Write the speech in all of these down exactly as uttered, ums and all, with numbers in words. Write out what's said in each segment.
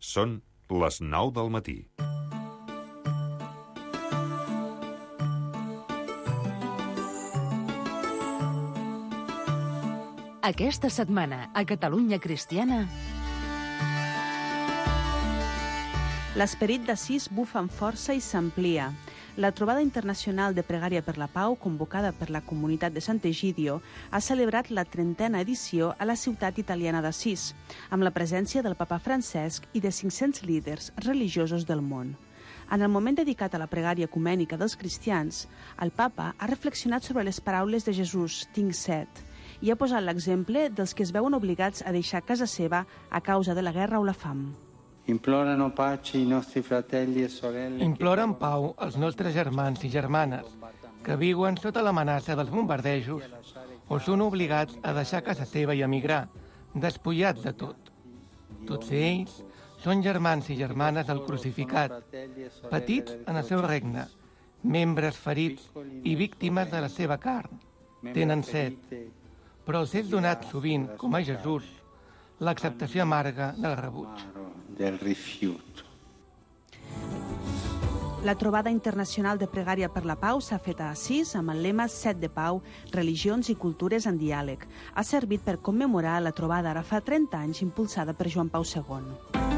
Són les nou del matí. Aquesta setmana, a Catalunya Cristiana... L'esperit d'Assís bufa amb força i s'amplia. La trobada internacional de pregària per la pau, convocada per la comunitat de Sant Egidio, ha celebrat la trentena edició a la ciutat italiana d'Assís, amb la presència del papa Francesc i de cinc-cents líders religiosos del món. En el moment dedicat a la pregària ecumènica dels cristians, el papa ha reflexionat sobre les paraules de Jesús, «Tinc set», i ha posat l'exemple dels que es veuen obligats a deixar casa seva a causa de la guerra o la fam. Implorano pace i nostri fratelli e sorelle. Imploren pau als nostres germans i germanes que viuen sota l'amenaça dels bombardejos o són obligats a deixar casa seva i emigrar, despullats de tot. Tots ells són germans i germanes del crucificat, petits en el seu regne, membres ferits i víctimes de la seva carn. Tenen set, però els és donat sovint, com a Jesús, l'acceptació amarga del rebuig. Del rifiuto. La trobada internacional de pregària per la pau s'ha fet a Assís amb el lema Set de Pau, religions i cultures en diàleg. Ha servit per commemorar la trobada ara fa trenta anys impulsada per Joan Pau segon.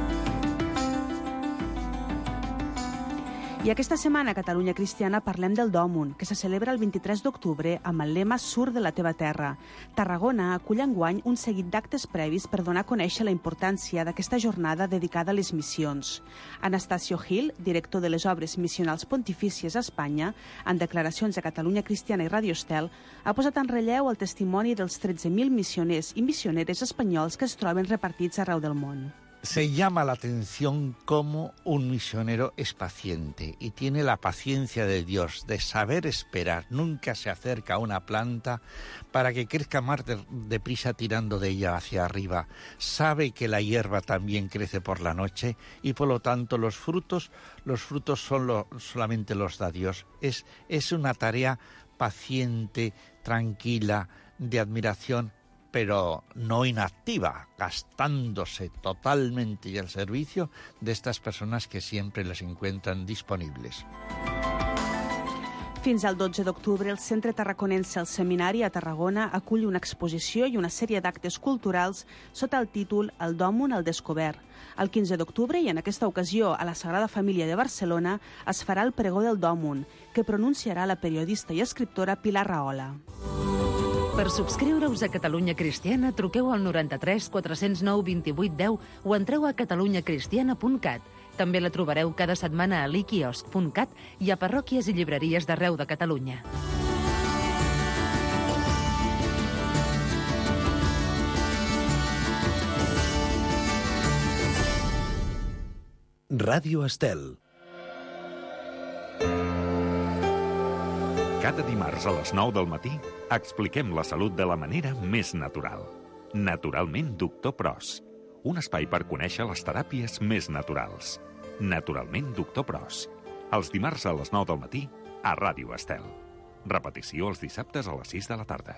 I aquesta setmana a Catalunya Cristiana parlem del Dòmun, que se celebra el vint-i-tres d'octubre amb el lema Surt de la teva terra. Tarragona acull enguany un seguit d'actes previs per donar a conèixer la importància d'aquesta jornada dedicada a les missions. Anastasio Gil, director de les obres missionals pontifícies a Espanya, en declaracions a Catalunya Cristiana i Radio Estel, ha posat en relleu el testimoni dels tretze mil missioners i missioneres espanyols que es troben repartits arreu del món. Se llama la atención cómo un misionero es paciente y tiene la paciencia de Dios, de saber esperar. Nunca se acerca a una planta para que crezca más de, deprisa tirando de ella hacia arriba. Sabe que la hierba también crece por la noche y por lo tanto los frutos, los frutos son lo, solamente los da Dios. Es, es una tarea paciente, tranquila, de admiración, pero no inactiva, gastándose totalmente al servicio de estas personas que siempre les encuentran disponibles. Fins al dotze d'octubre, el Centre Tarraconense al Seminari a Tarragona acull una exposició i una sèrie d'actes culturals sota el títol El Dòmun al Descobert. El quinze d'octubre, i en aquesta ocasió a la Sagrada Família de Barcelona, es farà el pregó del Dòmun, que pronunciarà la periodista i escriptora Pilar Rahola. Per subscriure-us a Catalunya Cristiana, truqueu al noranta-tres quatre-cents nou vint-i-vuit deu o entreu a catalunya cristiana punt cat. També la trobareu cada setmana a l'iquiosc punt cat i a parròquies i llibreries d'arreu de Catalunya. Ràdio Estel. Cada dimarts a les nou del matí expliquem la salut de la manera més natural. Naturalment Doctor Pros. Un espai per conèixer les teràpies més naturals. Naturalment Doctor Pros. Els dimarts a les nou del matí a Ràdio Estel. Repetició els dissabtes a les sis de la tarda.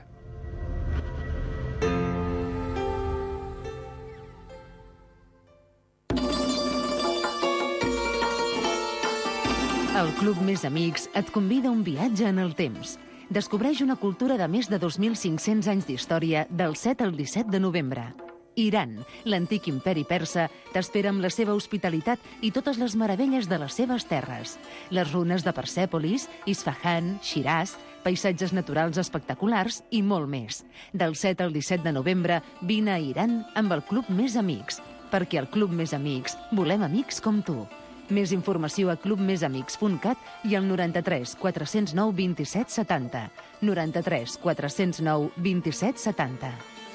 El Club Més Amics et convida a un viatge en el temps. Descobreix una cultura de més de dos mil cinc-cents anys d'història del set al disset de novembre. Iran, l'antic imperi persa, t'espera amb la seva hospitalitat i totes les meravelles de les seves terres. Les runes de Persèpolis, Isfahan, Shiraz, paisatges naturals espectaculars i molt més. Del set al disset de novembre, vine a Iran amb el Club Més Amics, perquè al Club Més Amics volem amics com tu. Més informació a club més amics punt cat i al noranta-tres quatre-cents nou vint-i-set setanta. noranta-tres quatre-cents nou vint-i-set setanta.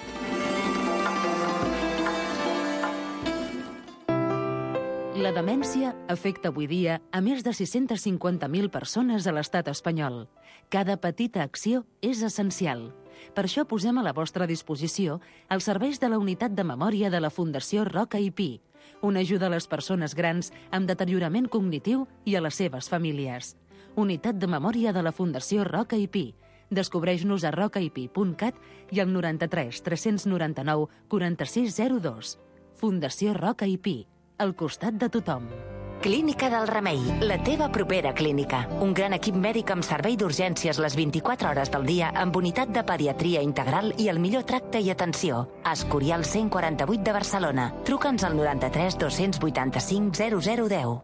La demència afecta avui dia a més de sis-cents cinquanta mil persones a l'estat espanyol. Cada petita acció és essencial. Per això posem a la vostra disposició els serveis de la Unitat de Memòria de la Fundació Roca i Pi, una ajuda a les persones grans amb deteriorament cognitiu i a les seves famílies. Unitat de Memòria de la Fundació Roca i Pi. Descobreix-nos a roca i pi punt cat i al noranta-tres tres-cents noranta-nou quaranta-sis zero dos. Fundació Roca i Pi. al costat de tothom. Clínica del Remei, la teva propera clínica. Un gran equip mèdic amb servei d'urgències les vint-i-quatre hores del dia, amb unitat de pediatria integral i el millor tracte i atenció. Escorial cent quaranta-vuit de Barcelona. Truca'ns al noranta-tres dos-cents vuitanta-cinc zero zero deu.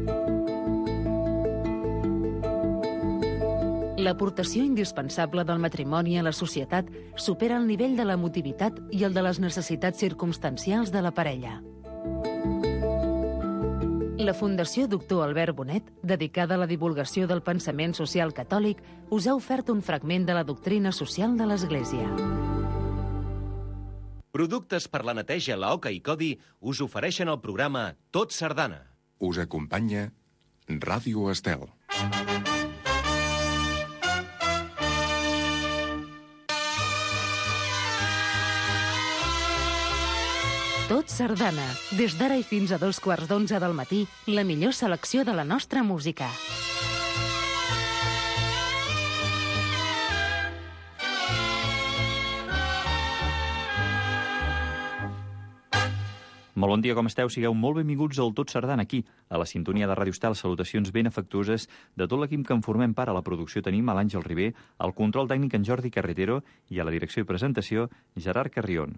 L'aportació indispensable del matrimoni a la societat supera el nivell de l'emotivitat i el de les necessitats circumstancials de la parella. La Fundació Doctor Albert Bonet, dedicada a la divulgació del pensament social catòlic, us ha ofert un fragment de la doctrina social de l'Església. Productes per la neteja La Oca i Codi us ofereixen el programa Tot Sardana. Us acompanya Ràdio Estel. Tot Sardana. Des d'ara i fins a dos quarts d'onze del matí, la millor selecció de la nostra música. Molt bon dia, com esteu? Sigueu molt benvinguts al Tot Sardana aquí, a la sintonia de Ràdio Estel. Salutacions ben afectuoses de tot l'equip que en formem part. A la producció tenim a l'Àngel Ribé, al control tècnic en Jordi Carretero i a la direcció i presentació Gerard Carrion.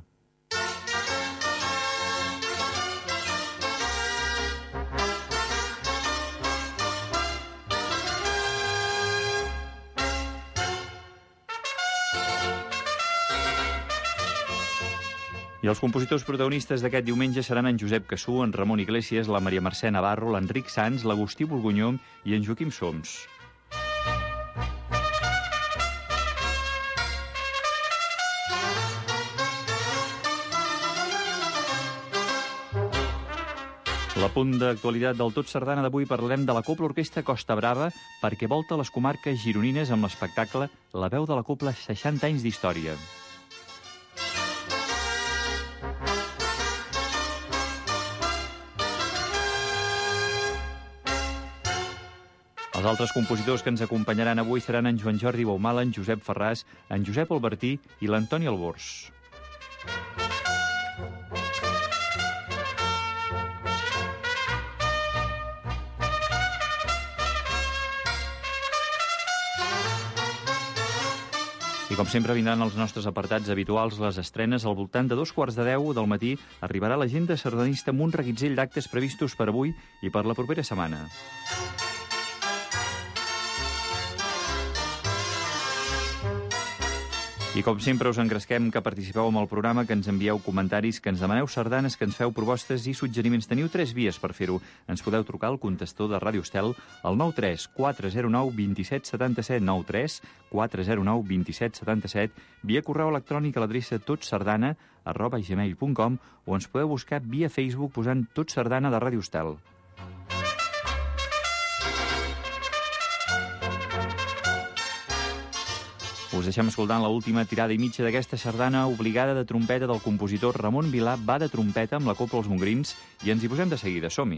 I els compositors protagonistes d'aquest diumenge seran en Josep Cassú, en Ramon Iglesias, la Maria Mercè Navarro, l'Enric Sans, l'Agustí Borgunyó i en Joaquim Soms. A la punt d'actualitat del Tot Sardana d'avui parlarem de la Cobla Orquestra Costa Brava perquè volta les comarques gironines amb l'espectacle La veu de la Cobla seixanta anys d'història. Els altres compositors que ens acompanyaran avui seran en Joan Jordi Baumala, en Josep Ferràs, en Josep Albertí i l'Antoni Albors. I com sempre vindran els nostres apartats habituals, les estrenes. Al voltant de dos quarts de deu del matí arribarà l'agenda sardanista amb un reguitzell d'actes previstos per avui i per la propera setmana. I com sempre us engresquem que participeu amb el programa, que ens envieu comentaris, que ens demaneu sardanes, que ens feu propostes i suggeriments. Teniu tres vies per fer-ho. Ens podeu trucar al contestador de Ràdio Estel al nou tres quatre zero nou dos set set set, nou tres quatre zero nou dos set set set, via correu electrònic a l'adreça totsardana arroba gmail punt com o ens podeu buscar via Facebook posant Tot Sardana de Ràdio Estel. Us deixem escoltant l'última tirada i mitja d'aquesta sardana obligada de trompeta del compositor Ramon Vilà, va de trompeta amb la Cobla Els Mogrins, i ens hi posem de seguida. Som-hi!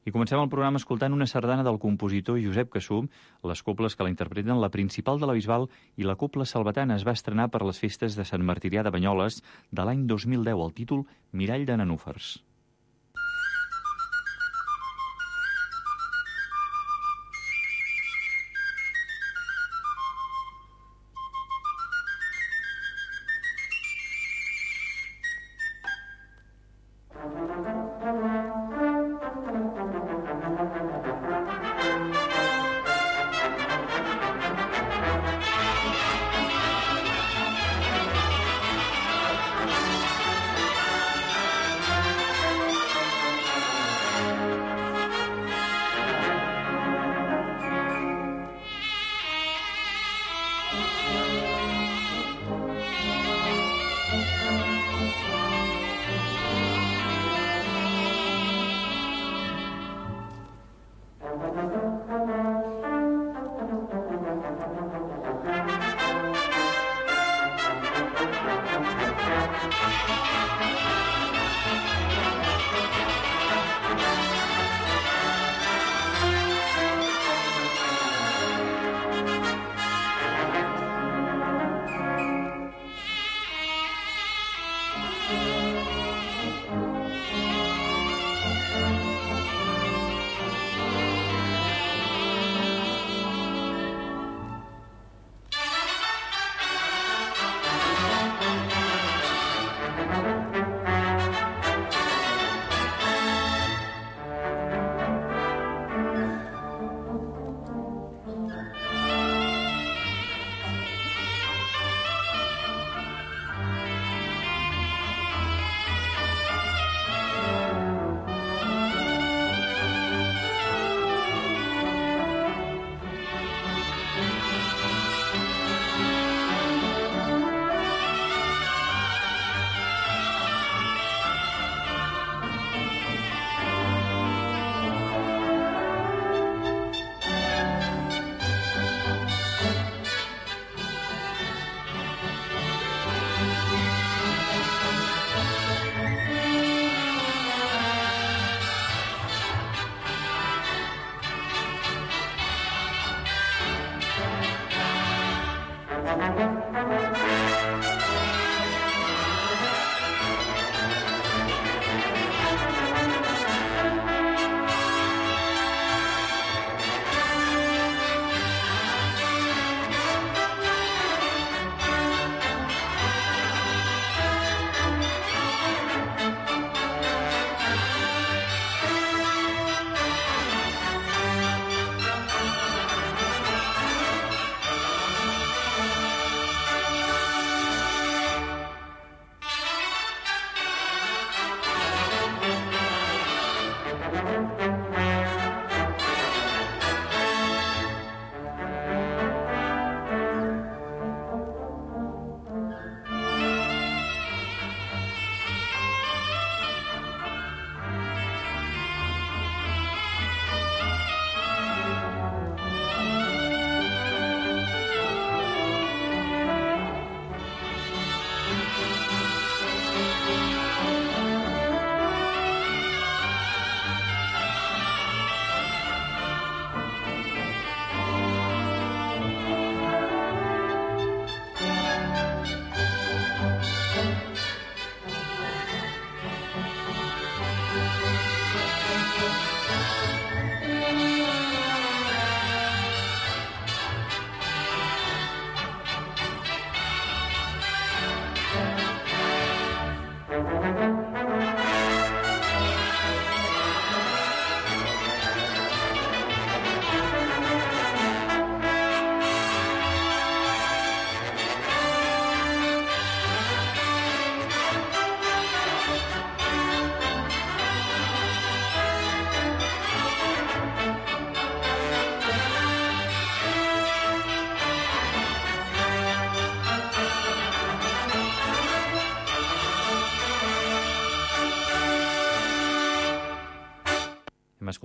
I comencem el programa escoltant una sardana del compositor Josep Cassú. Les cobles que la interpreten, la principal de la Bisbal i la cobla salvatana, es va estrenar per les festes de Sant Martirià de Banyoles de l'any dos mil deu, el títol Mirall de Nenúfars.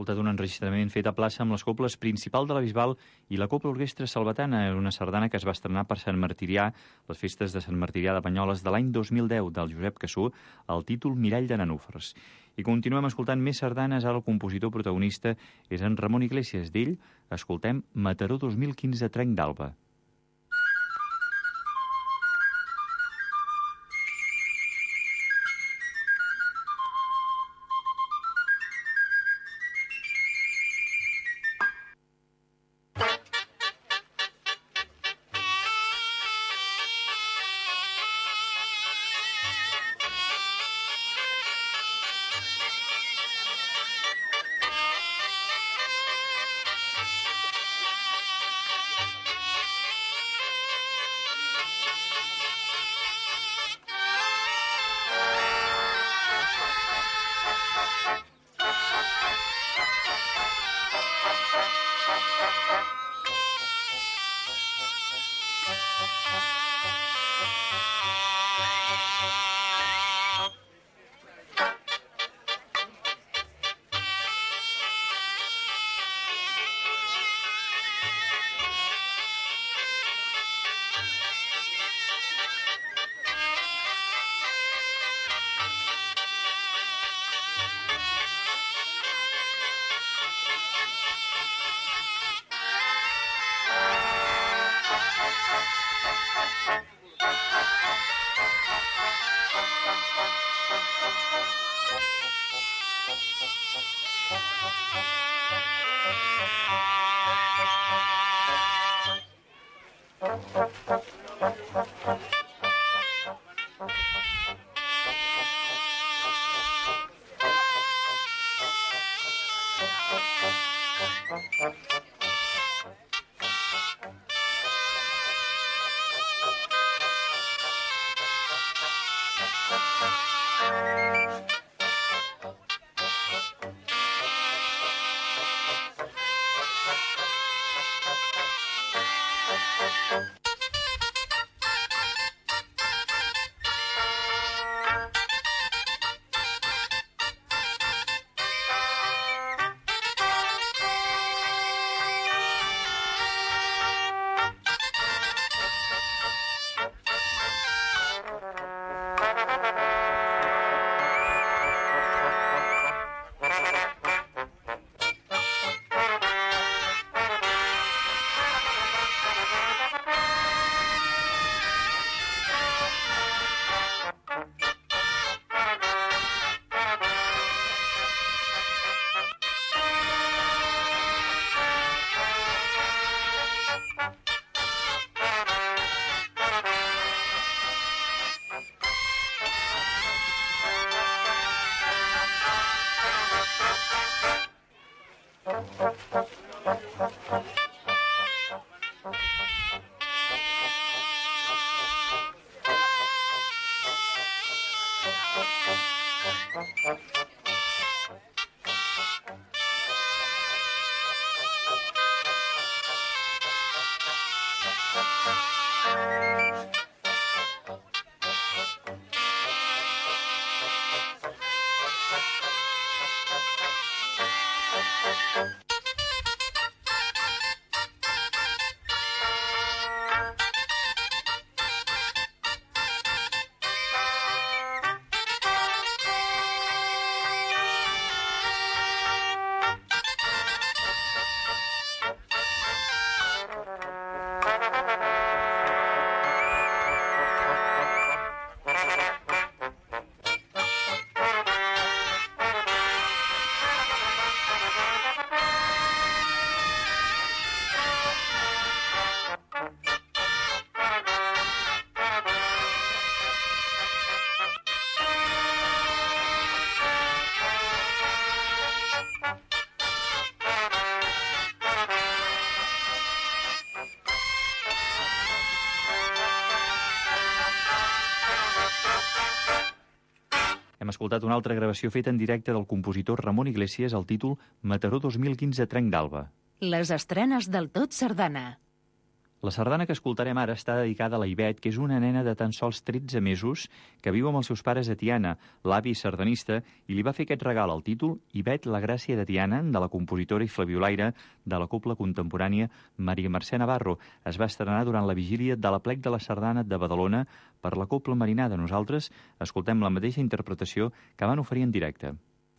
escoltat un enregistrament fet a plaça amb les cobles Principal de la Bisbal i la Copla Orquestra Salvatana, una sardana que es va estrenar per Sant Martirià, les festes de Sant Martirià de Banyoles de l'any dos mil deu, del Josep Cassú, el títol Mirall de Nenúfars. I continuem escoltant més sardanes, ara el compositor protagonista és en Ramon Iglesias. D'ell escoltem Mataró dos mil quinze, Trenc d'Alba. Hem escoltat una altra gravació feta en directe del compositor Ramon Iglesias, el títol Mataró dos mil quinze, Trenc d'Alba. Les estrenes del Tot Sardana. La sardana que escoltarem ara està dedicada a la Ivet, que és una nena de tan sols tretze mesos que viu amb els seus pares a Tiana, l'avi sardanista, i li va fer aquest regal, el títol Ivet, la gràcia de Tiana, de la compositora i flabiolaire de la cobla contemporània Maria Mercè Navarro. Es va estrenar durant la vigília de l'Aplec de la Sardana de Badalona per la Cobla Marinada. Nosaltres escoltem la mateixa interpretació que van oferir en directe.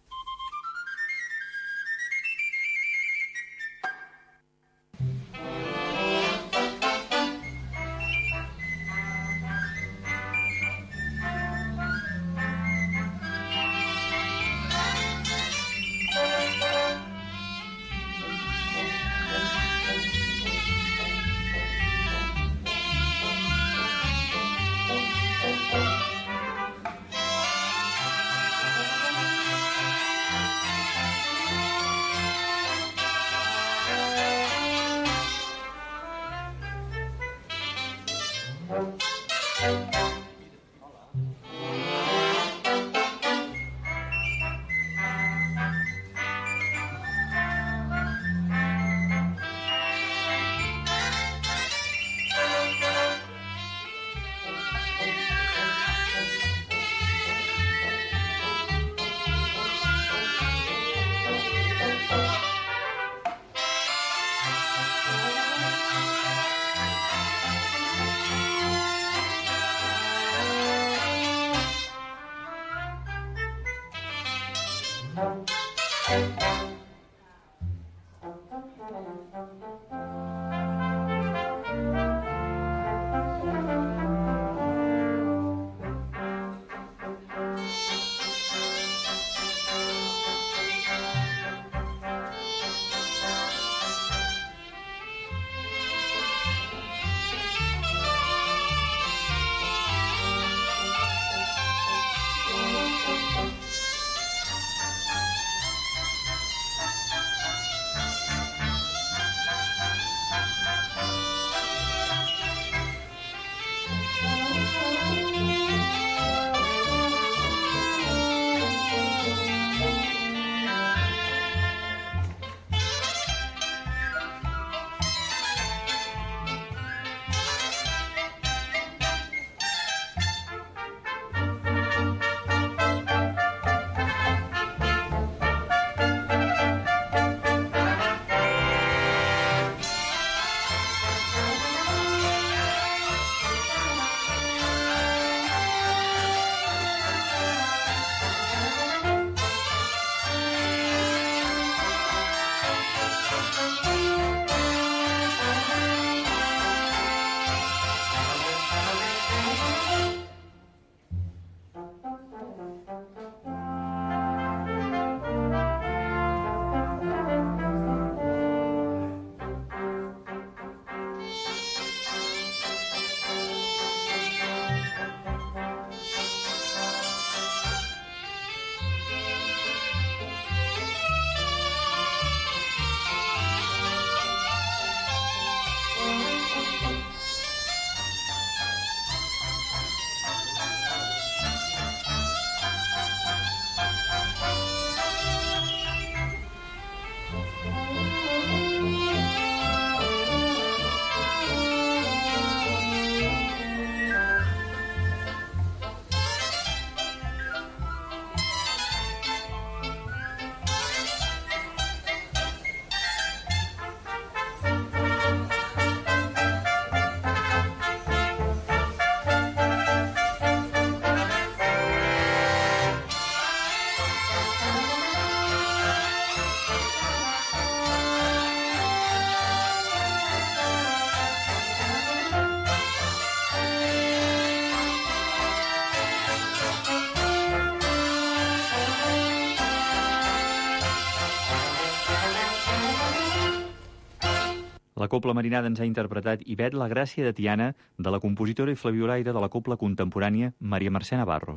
La Cobla Marinada ens ha interpretat Ivet, la gràcia de Tiana, de la compositora i flabiolaire de la cobla contemporània Maria Mercè Navarro.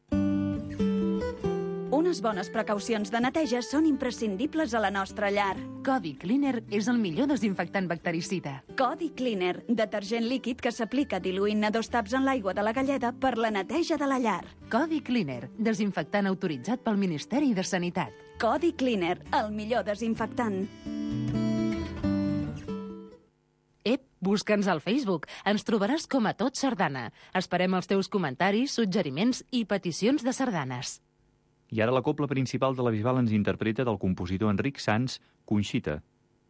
Unes bones precaucions de neteja són imprescindibles a la nostra llar. Codi Cleaner és el millor desinfectant bactericida. Codi Cleaner, detergent líquid que s'aplica diluint-ne dos taps en l'aigua de la galleda per la neteja de la llar. Codi Cleaner, desinfectant autoritzat pel Ministeri de Sanitat. Codi Cleaner, el millor desinfectant. Ep, Busca'ns al Facebook. Ens trobaràs com a Tot Sardana. Esperem els teus comentaris, suggeriments i peticions de sardanes. I ara la cobla principal de la Bisbal ens interpreta del compositor Enric Sans, Conxita.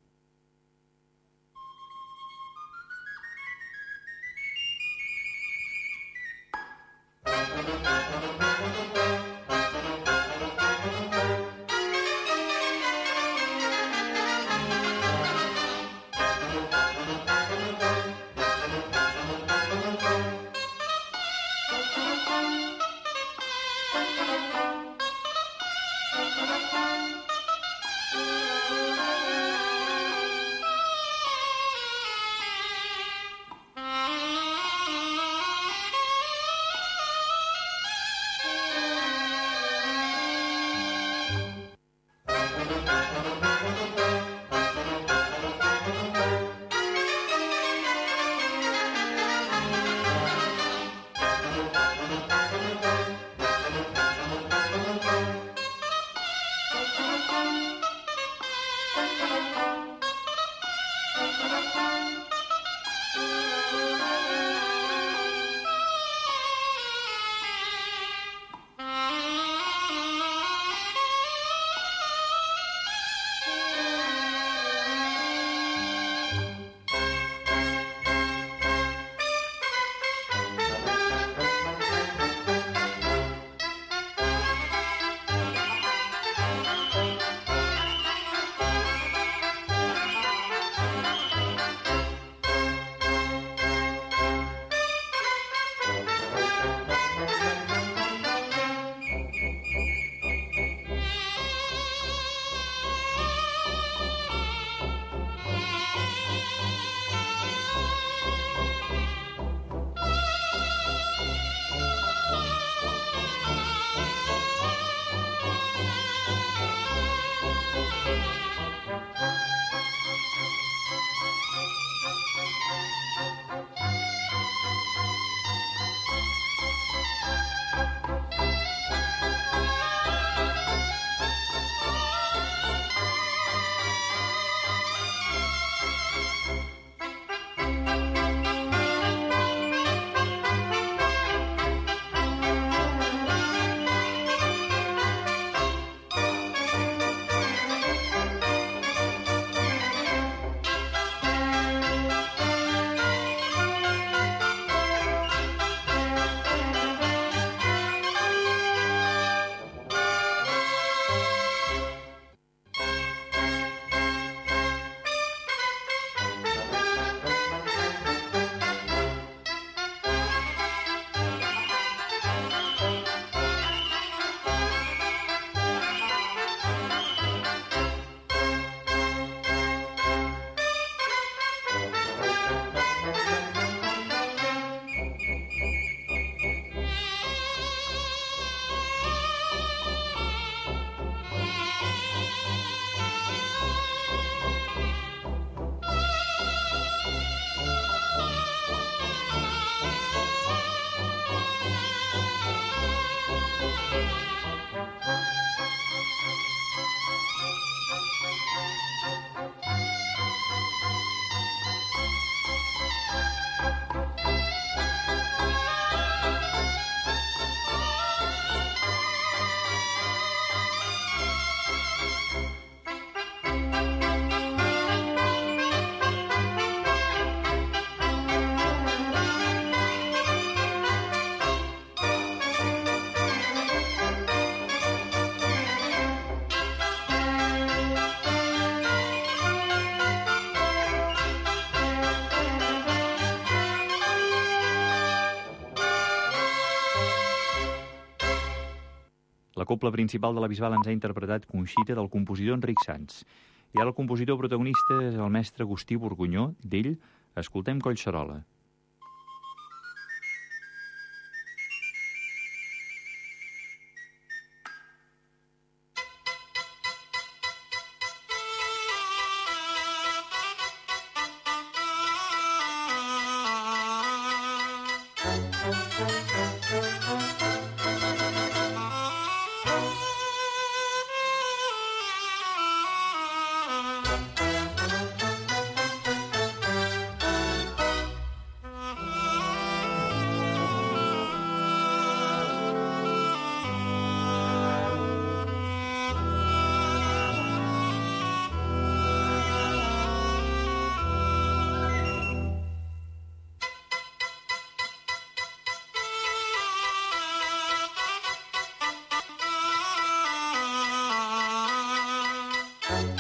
La cobla principal de la Bisbal ens ha interpretat Conxita del compositor Enric Sans. I ara el compositor protagonista és el mestre Agustí Borgunyó. D'ell escoltem Collserola.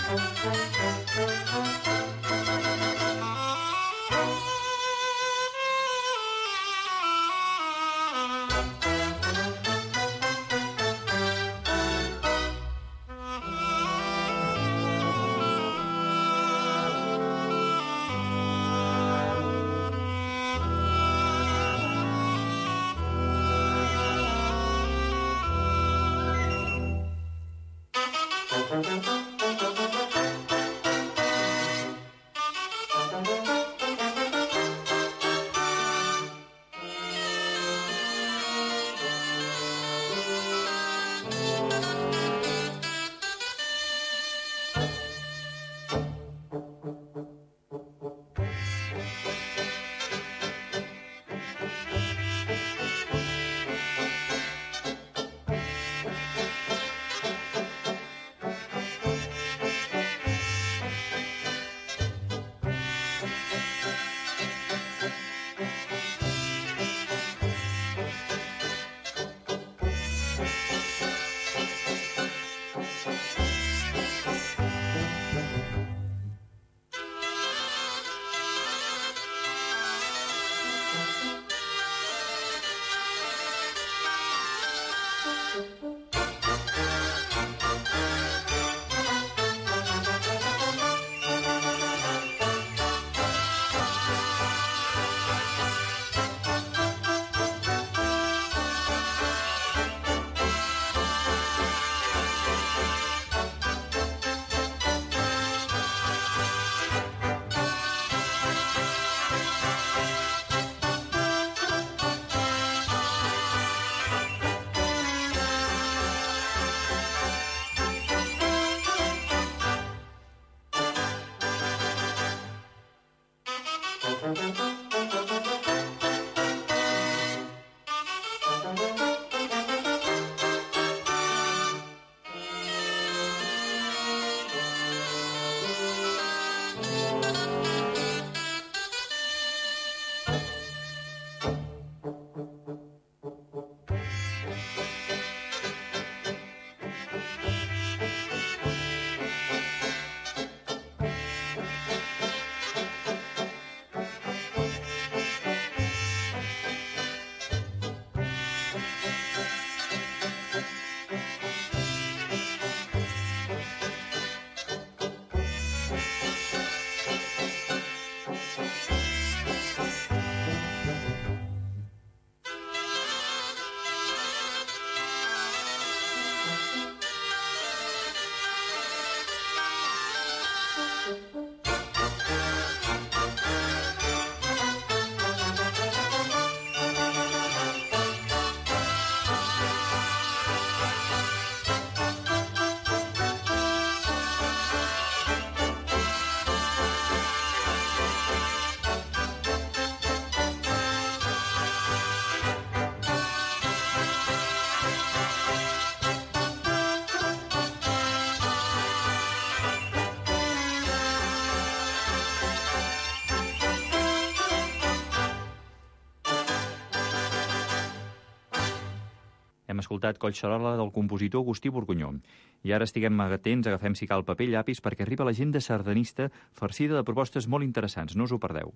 Hem escoltat Collserola del compositor Agustí Borgunyó. I ara estiguem atents, agafem si cal paper i llapis perquè arriba l'agenda sardanista farcida de propostes molt interessants. No us ho perdeu.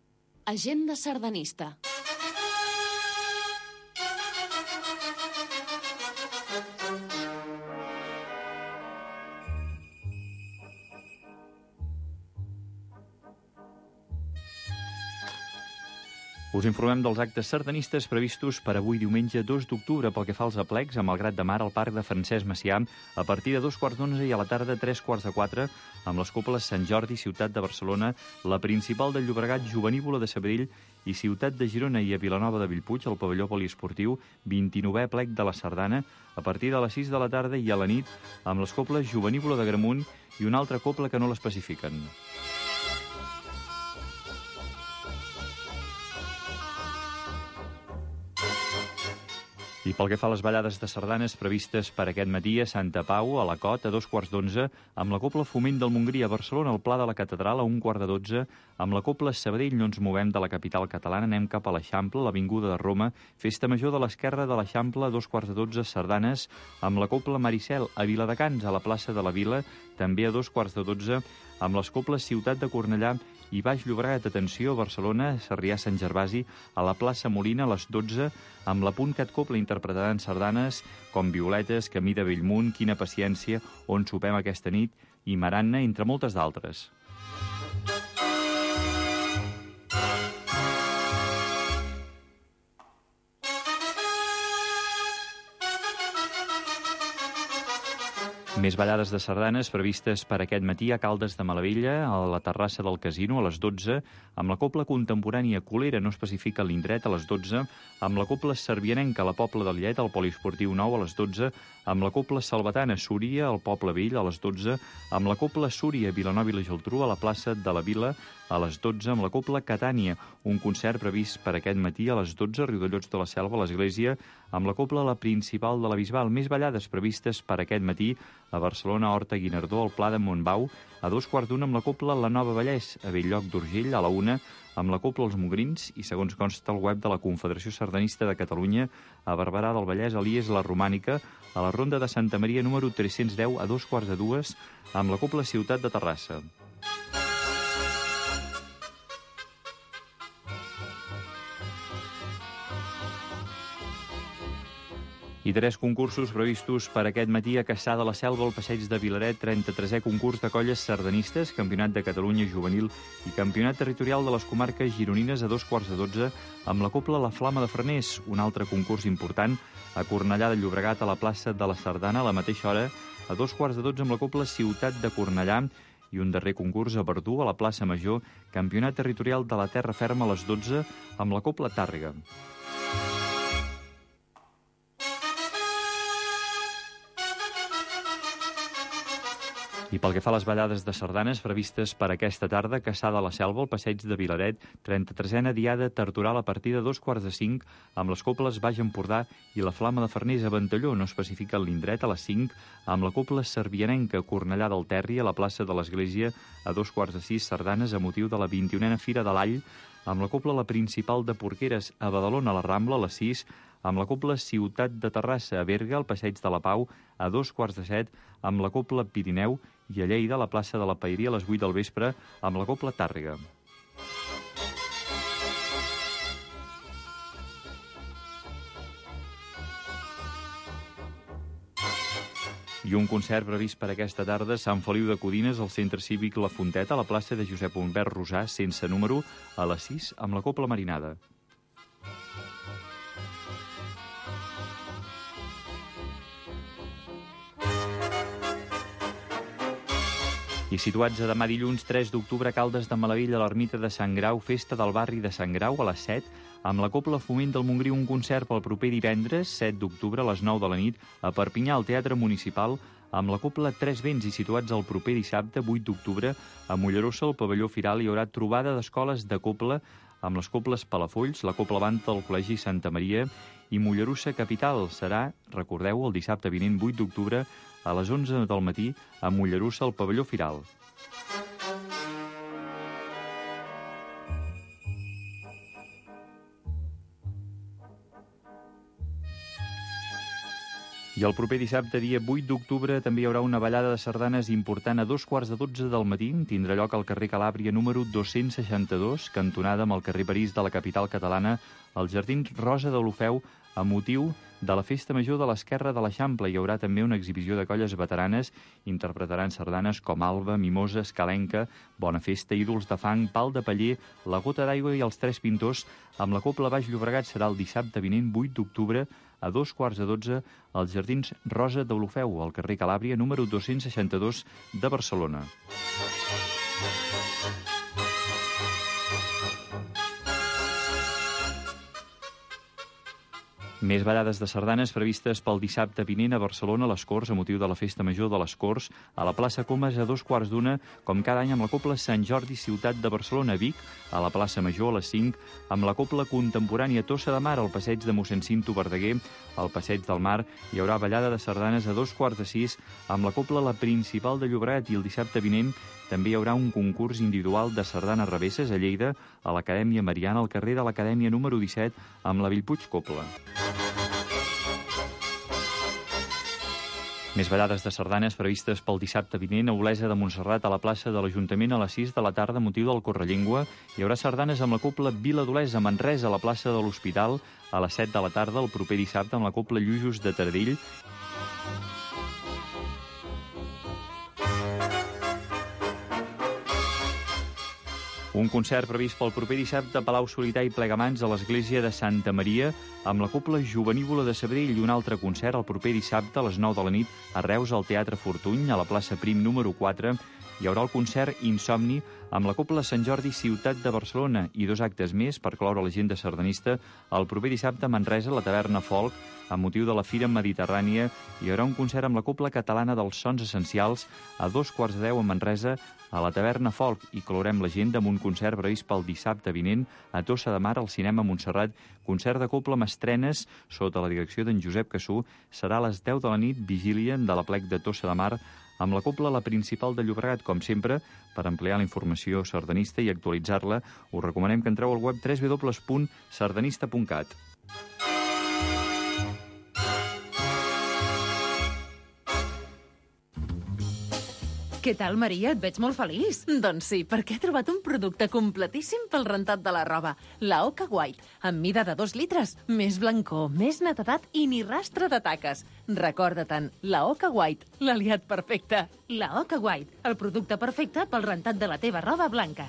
Agenda sardanista. Us informem dels actes sardanistes previstos per avui diumenge dos d'octubre pel que fa als aplecs a Malgrat de Mar al Parc de Francesc Macià a partir de dos quarts d'onze i a la tarda tres quarts de quatre amb les cobles Sant Jordi, Ciutat de Barcelona, la Principal del Llobregat, Jovenívola de Sabadell i Ciutat de Girona i a Vilanova de Bellpuig, al pavelló poliesportiu, vint-i-novè plec de la Sardana a partir de les sis de la tarda i a la nit amb les cobles Jovenívola de Gramunt i una altra cobla que no l'especifiquen. I pel que fa a les ballades de sardanes previstes per aquest matí a Santa Pau, a la Cot, a dos quarts d'onze, amb la Cobla Foment del Montgrí a Barcelona, al Pla de la Catedral, a un quart de dotze, amb la Cobla Sabadell no ens movem de la capital catalana, anem cap a l'Eixample, l'Avinguda de Roma, Festa Major de l'Esquerra de l'Eixample, a dos quarts de dotze, sardanes, amb la Cobla Maricel, a Viladecans, a la plaça de la Vila, també a dos quarts de dotze, amb les cobles Ciutat de Cornellà i Baix Llobregat. Atenció, a Barcelona, Sarrià-Sant Gervasi, a la plaça Molina a les dotze, amb la Punt Cat Copla interpretaran sardanes com Violetes, Camí de Bellmunt, Quina paciència, On sopem aquesta nit i Maranna, entre moltes d'altres. Més ballades de sardanes previstes per aquest matí a Caldes de Malavella, a la terrassa del Casino, a les dotze, amb la cobla contemporània Colera, no especifica l'indret, a les dotze, amb la cobla Servianenca, a la Pobla de Llet, al Poliesportiu nou, a les dotze, amb la cobla Salvatana Súria, al Poble Vell, a les dotze, amb la cobla Súria Vilanova i la Geltrú, a la plaça de la Vila, a les dotze, amb la cobla Catània, un concert previst per aquest matí a les dotze, a Riudellots de la Selva, a l'Església, amb la cobla La Principal de la Bisbal. Més ballades previstes per aquest matí a Barcelona, Horta, Guinardó, al Pla de Montbau, a dos quarts d'una amb la cobla La Nova Vallès, a Belllloc d'Urgell, a la una, amb la cobla Els Mugrins, i segons consta el web de la Confederació Sardanista de Catalunya, a Barberà del Vallès, a l'Ies La Romànica, a la Ronda de Santa Maria número tres-cents deu, a dos quarts de dues, amb la cobla Ciutat de Terrassa. I tres concursos previstos per aquest matí a Cassà de la Selva, al Passeig de Vilaret, trenta-tresè concurs de colles sardanistes, Campionat de Catalunya juvenil i Campionat territorial de les comarques gironines a dos quarts de dotze, amb la cobla La Flama de Farners, un altre concurs important a Cornellà de Llobregat, a la plaça de la Sardana, a la mateixa hora, a dos quarts de dotze amb la cobla Ciutat de Cornellà, i un darrer concurs a Verdú, a la plaça Major, Campionat territorial de la Terra Ferma a les dotze, amb la cobla Tàrrega. I pel que fa a les ballades de sardanes previstes per aquesta tarda, Cassà de la Selva, al Passeig de Vilaret, trenta-tresena diada Tartoral a partir de dos quarts de cinc, amb les coples Baix Empordà i la Flama de Farners a Ventalló, no especifica l'indret, a les cinc, amb la copla Servianenca a Cornellà del Terri, a la plaça de l'Església, a dos quarts de sis, sardanes a motiu de la vint-i-unena Fira de l'All, amb la copla La Principal de Porqueres a Badalona, a la Rambla, a les sis, amb la copla Ciutat de Terrassa a Berga, al Passeig de la Pau, a dos quarts de set, amb la copla Pirineu, i a Lleida, a la plaça de la Paeria, a les vuit del vespre, amb la cobla Tàrrega. I un concert previst per aquesta tarda a Sant Feliu de Codines, al Centre Cívic La Fonteta, a la plaça de Josep Humbert Rosà, sense número, a les sis, amb la cobla Marinada. I situats a demà dilluns tres d'octubre, Caldes de Malavella, a l'ermita de Sant Grau, festa del barri de Sant Grau a les set, amb la cobla Foment del Montgrí, un concert pel proper divendres, set d'octubre, a les nou de la nit, a Perpinyà, al Teatre Municipal, amb la cobla Tres Vents, i situats el proper dissabte, vuit d'octubre, a Mollerussa, al pavelló Firal, hi haurà trobada d'escoles de cobla, amb les cobles Palafolls, la cobla Banta del Col·legi Santa Maria i Mollerussa Capital. Serà, recordeu, el dissabte vinent, vuit d'octubre, a les onze del matí, a Mollerussa, al pavelló Firal. I el proper dissabte, dia vuit d'octubre, també hi haurà una ballada de sardanes important a dos quarts de dotze del matí. Tindrà lloc al carrer Calàbria número dos-cents seixanta-dos, cantonada amb el carrer París de la capital catalana, als Jardins Rosa de l'Ofeu, a motiu de la Festa Major de l'Esquerra de l'Eixample. Hi haurà també una exhibició de colles veteranes, interpretaran sardanes com Alba, Mimosa, Escalenca, Bona Festa, Ídols de Fang, Pal de Paller, La Gota d'Aigua i els Tres Pintors, amb la cobla Baix Llobregat. Serà el dissabte vinent, vuit d'octubre, a dos quarts de dotze, als Jardins Rosa de l'Ofeu, al carrer Calàbria, número dos-cents seixanta-dos de Barcelona. Més ballades de sardanes previstes pel dissabte vinent a Barcelona, a les Corts, a motiu de la Festa Major de les Corts, a la plaça Comas a dos quarts d'una, com cada any amb la cobla Sant Jordi Ciutat de Barcelona, a Vic, a la plaça Major a les cinc, amb la cobla contemporània Tossa de Mar, al passeig de mossèn Cinto Verdaguer, al passeig del Mar. Hi haurà ballada de sardanes a dos quarts de sis, amb la cobla La Principal de Llobregat, i el dissabte vinent també hi haurà un concurs individual de sardanes revesses a Lleida, a l'Acadèmia Mariana, al carrer de l'Acadèmia número disset, amb la Bellpuig Cobla. Més ballades de sardanes previstes pel dissabte vinent a Olesa de Montserrat a la plaça de l'Ajuntament a les sis de la tarda, motiu del Correllengua. Hi haurà sardanes amb la Cobla Vila d'Olesa a Manresa a la plaça de l'Hospital a les set de la tarda el proper dissabte amb la Cobla Llujos de Taradell. Un concert previst pel proper dissabte a Palau Solità i Plegamans a l'església de Santa Maria amb la Cobla Jovenívola de Sabadell i un altre concert el proper dissabte a les nou de la nit a Reus al Teatre Fortuny a la plaça Prim número quatre. Hi haurà el concert Insomni amb la Cobla Sant Jordi Ciutat de Barcelona i dos actes més per cloure l'agenda sardanista el proper dissabte a Manresa a la Taverna Folk amb motiu de la Fira Mediterrània. Hi haurà un concert amb la Cobla Catalana dels Sons Essencials a dos quarts de deu a Manresa a la Taverna Folk i clourem l'agenda amb un concert previst pel dissabte vinent a Tossa de Mar al Cinema Montserrat, concert de Cobla amb estrenes sota la direcció d'en Josep Cassú. Serà a les deu de la nit, vigília de l'Aplec de Tossa de Mar amb la Cobla La Principal de Llobregat, com sempre. Per ampliar la informació sardanista i actualitzar-la, us recomanem que entreu al web w w w punt sardanista punt cat. Què tal, Maria? Et veig molt feliç. Doncs sí, perquè he trobat un producte completíssim pel rentat de la roba. La Oca White, amb mida de dos litres, més blancor, més netedat i ni rastre de taques. Recorda-te'n, la Oca White, l'aliat perfecte. La Oca White, el producte perfecte pel rentat de la teva roba blanca.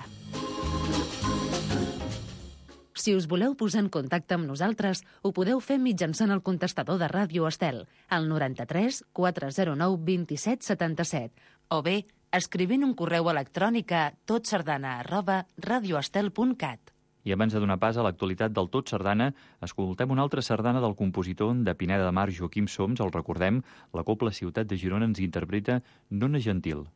Si us voleu posar en contacte amb nosaltres, ho podeu fer mitjançant el contestador de Ràdio Estel, al noranta-tres quatre zero nou vint set setanta-set, o bé escrivint un correu electrònic a totsardana arroba radioestel punt cat. I abans de donar pas a l'actualitat del Tot Sardana, escoltem una altra sardana del compositor de Pineda de Mar, Joaquim Soms. El recordem, la Cobla Ciutat de Girona ens interpreta Nona Gentil.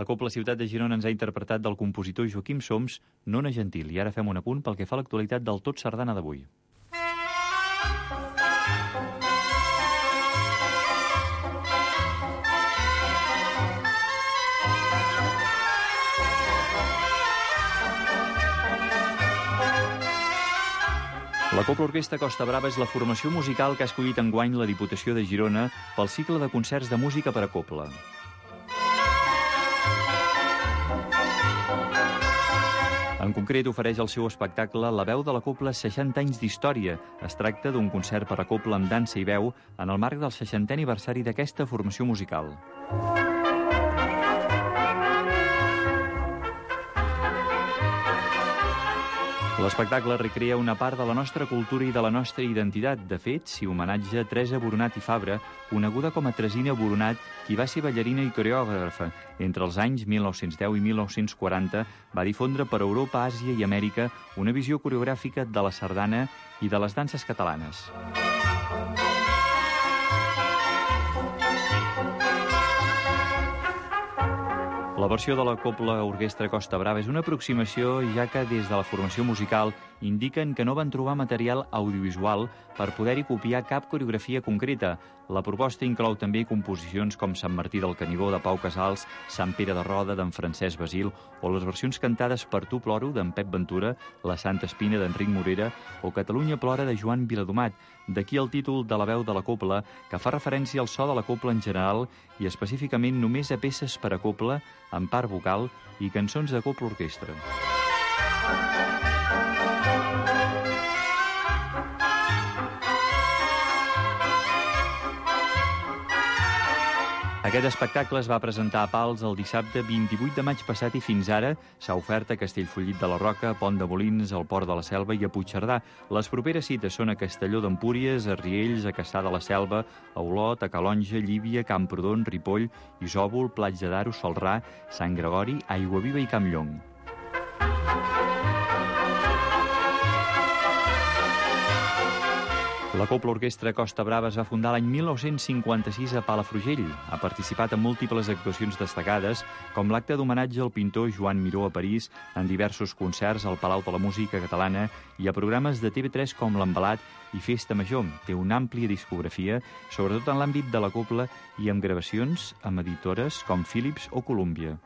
La Cobla Ciutat de Girona ens ha interpretat del compositor Joaquim Soms, Nona Gentil. I ara fem un apunt pel que fa a l'actualitat del Tot Sardana d'avui. La Cobla Orquestra Costa Brava és la formació musical que ha escollit enguany la Diputació de Girona pel cicle de concerts de música per a cobla. En concret, ofereix el seu espectacle La veu de la cobla seixanta anys d'història. Es tracta d'un concert per a cobla amb dansa i veu en el marc del seixantè aniversari d'aquesta formació musical. L'espectacle recrea una part de la nostra cultura i de la nostra identitat. De fet, s'hi homenatja Teresa Boronat i Fabra, coneguda com a Teresina Boronat, qui va ser ballarina i coreògrafa. Entre els anys mil nou-cents deu i mil nou-cents quaranta va difondre per Europa, Àsia i Amèrica una visió coreogràfica de la sardana i de les danses catalanes. La versió de la Cobla Orquestra Costa Brava és una aproximació, ja que des de la formació musical indiquen que no van trobar material audiovisual per poder-hi copiar cap coreografia concreta. La proposta inclou també composicions com Sant Martí del Canigó, de Pau Casals, Sant Pere de Roda, d'en Francesc Basil, o les versions cantades Per tu ploro, d'en Pep Ventura, La Santa Espina, d'Enric Morera, o Catalunya plora, de Joan Viladomat. D'aquí el títol de La veu de la cobla, que fa referència al so de la cobla en general i específicament només a peces per a cobla, en part vocal, i cançons de cobla orquestra. Aquest espectacle es va presentar a Pals el dissabte vint-i-vuit de maig passat i fins ara s'ha ofert a Castellfollit de la Roca, a Pont de Molins, al Port de la Selva i a Puigcerdà. Les properes cites són a Castelló d'Empúries, a Riells, a Cassà de la Selva, a Olot, a Calonja, Llívia, Camprodon, Ripoll, Isòvol, Platja d'Aro, Salrà, Sant Gregori, Aiguaviva i Campllong. La Cobla Orquestra Costa Brava es va fundar l'any mil nou-cents cinquanta-sis a Palafrugell. Ha participat en múltiples actuacions destacades, com l'acte d'homenatge al pintor Joan Miró a París, en diversos concerts al Palau de la Música Catalana i a programes de T V tres com L'Embalat i Festa Major. Té una àmplia discografia, sobretot en l'àmbit de la cobla i amb gravacions amb editores com Philips o Columbia.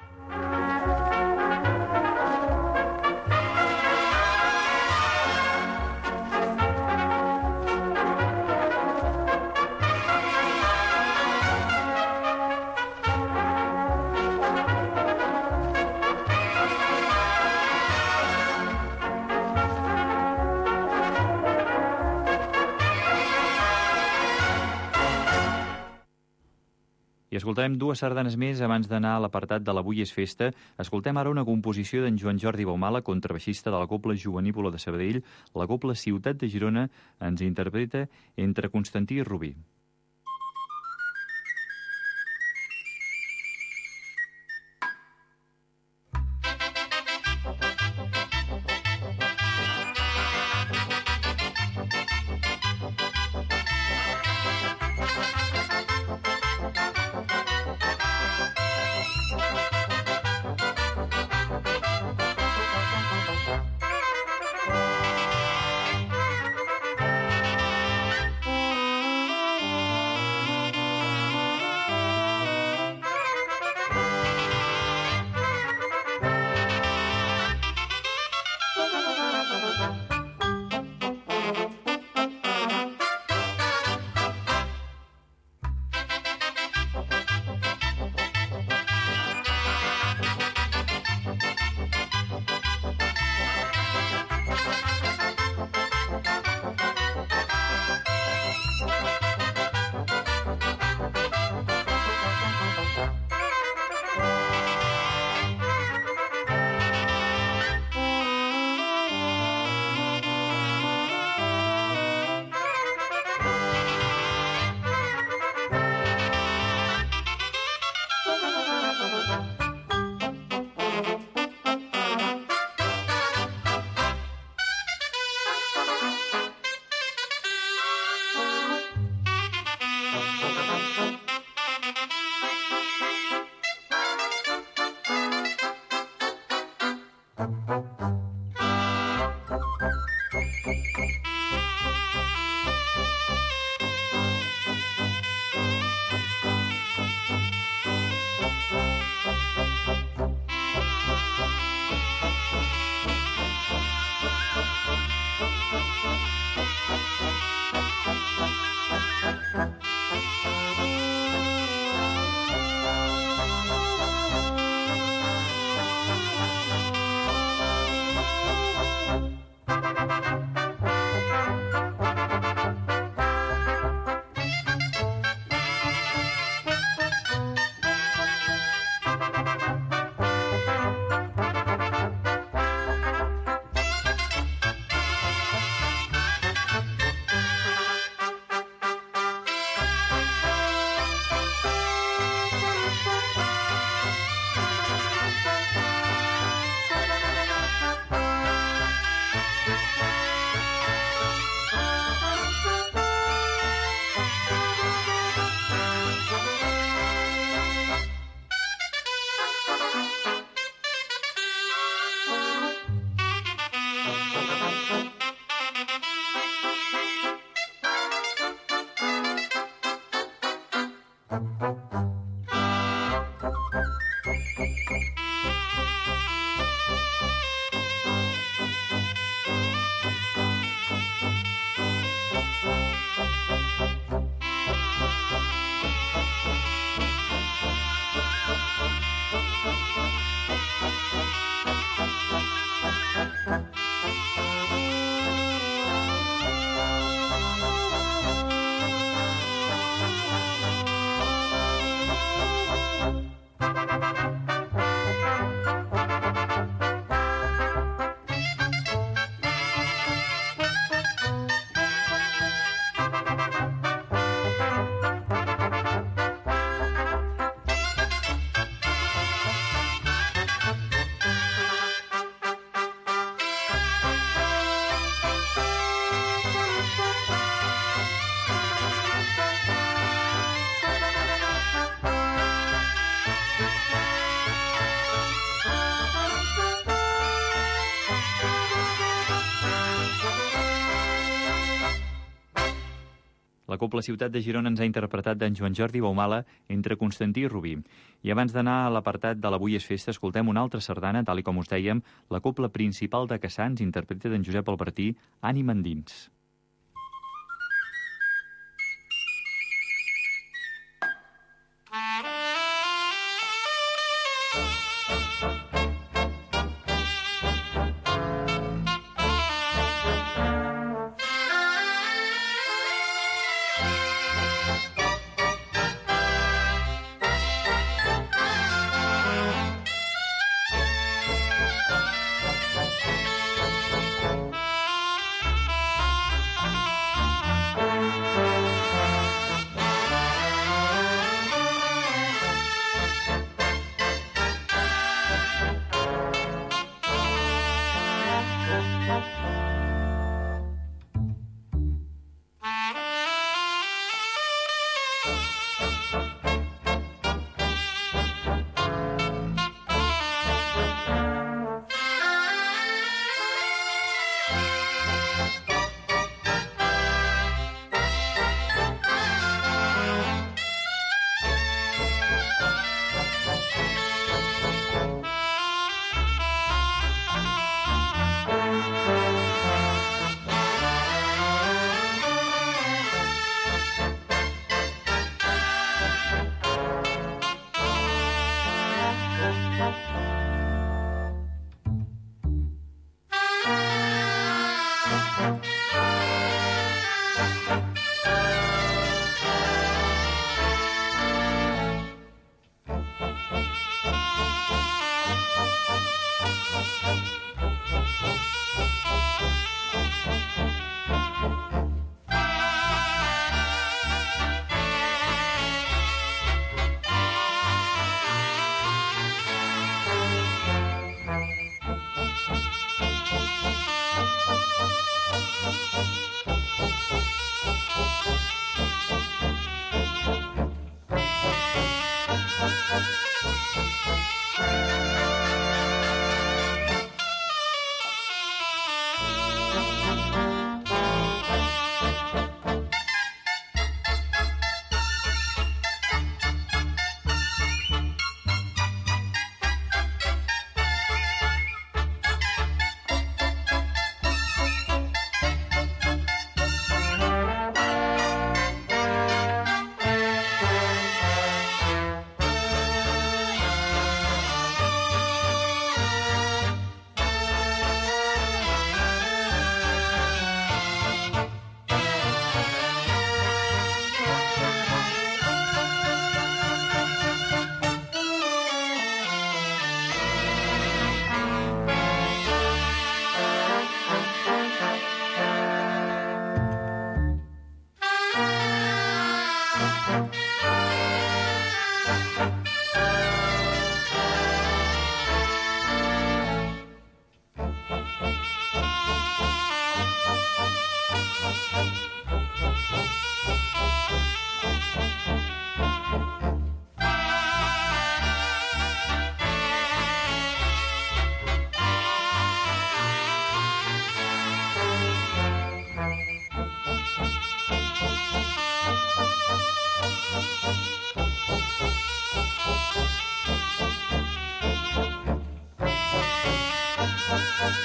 I escoltarem dues sardanes més abans d'anar a l'apartat de l'Avui és festa. Escoltem ara una composició d'en Joan Jordi Baumala, contrabaixista de la Cobla Jovenívola de Sabadell. La Cobla Ciutat de Girona ens interpreta Entre Constantí i Rubí. La Cobla Ciutat de Girona ens ha interpretat d'en Joan Jordi Baumala entre Constantí i Rubí. I abans d'anar a l'apartat de l'Avui és festa, escoltem una altra sardana, tal i com us dèiem, la cobla principal de Cassans, interpreta d'en Josep Albertí, Ànima endins.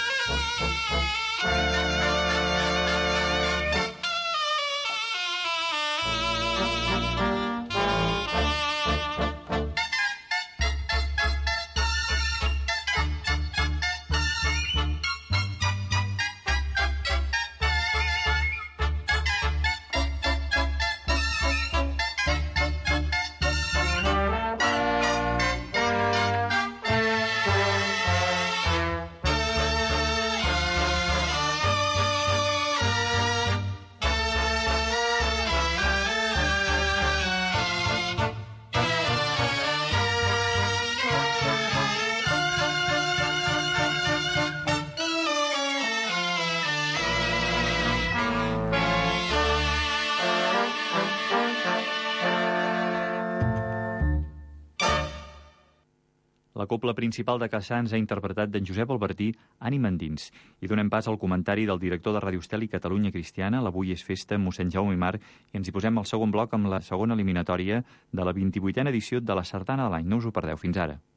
La cobla principal de Cassans ha interpretat d'en Josep Albertí Ànima endins. I donem pas al comentari del director de Ràdio Estel i Catalunya Cristiana, l'Avui és festa, mossèn Jaume Mar, i ens hi posem al segon bloc amb la segona eliminatòria de la vint-i-vuitena edició de la Sardana de l'any. No us ho perdeu. Fins ara.